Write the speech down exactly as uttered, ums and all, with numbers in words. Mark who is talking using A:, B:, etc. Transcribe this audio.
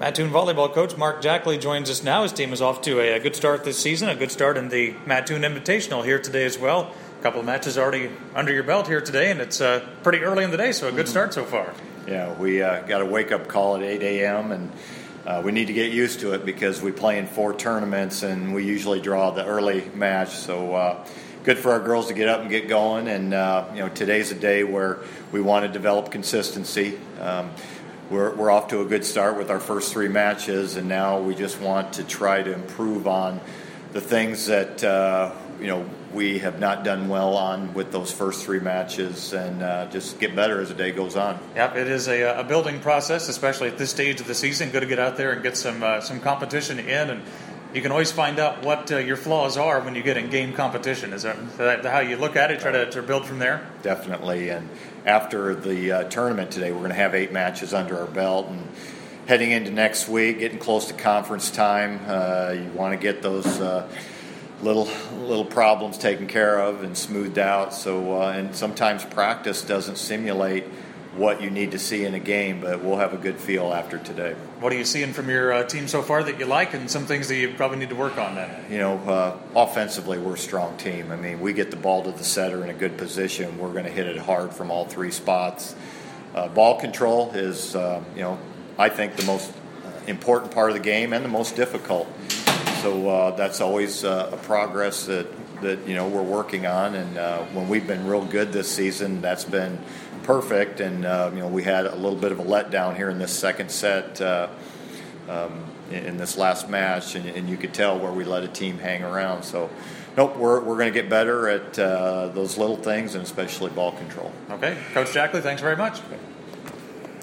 A: Mattoon volleyball coach Mark Jackley joins us now. His team is off to a, a good start this season, a good start in the Mattoon Invitational here today as well. A couple of matches already under your belt here today, and it's uh, pretty early in the day, so a good start so far.
B: Yeah, we uh, got a wake-up call at eight a.m., and uh, we need to get used to it because we play in four tournaments, and we usually draw the early match. So uh, good for our girls to get up and get going, and uh, you know, today's a day where we want to develop consistency. Um, We're, we're off to a good start with our first three matches, and now we just want to try to improve on the things that uh, you know we have not done well on with those first three matches, and uh, just get better as the day goes on.
A: Yep, it is a, a building process, especially at this stage of the season. Good to get out there and get some uh, some competition in, and you can always find out what uh, your flaws are when you get in game competition. Is that, is that how you look at it? Try to, to build from there?
B: Definitely, and after the uh, tournament today, we're going to have eight matches under our belt, and heading into next week, getting close to conference time, uh, you want to get those uh, little little problems taken care of and smoothed out. So, uh, and sometimes practice doesn't simulate what you need to see in a game, but we'll have a good feel after today.
A: What are you seeing from your uh, team so far that you like, and some things that you probably need to work on then?
B: You know, uh, offensively, we're a strong team. I mean, we get the ball to the setter in a good position. We're going to hit it hard from all three spots. Uh, ball control is, uh, you know, I think the most important part of the game and the most difficult. So uh, that's always uh, a progress that, that, you know, we're working on. And uh, when we've been real good this season, that's been perfect. And, uh, you know, we had a little bit of a letdown here in this second set uh, um, in, in this last match. And, and you could tell where we let a team hang around. So, nope, we're, we're going to get better at uh, those little things, and especially ball control.
A: Okay. Coach Jackley, thanks very much.
B: Okay.